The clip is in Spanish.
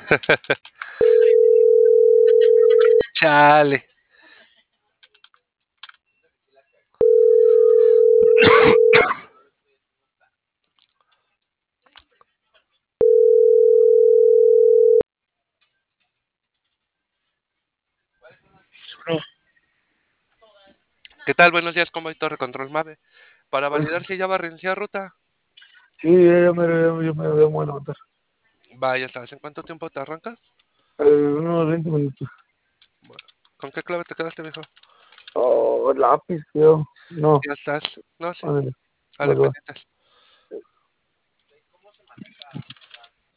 Chale. No, ¿Qué tal? Buenos días, ¿cómo hay Torre Control Mave? Para pues, validar si ya va a reiniciar ruta. sí, yo me voy a levantar. Vaya, ¿sabes en cuánto tiempo te arrancas? Unos 20 minutos. Bueno, ¿con qué clave te quedaste, viejo? Oh, lápiz, creo. No, Ya estás. No, sí. ándale, Vale, va, va. pendientes.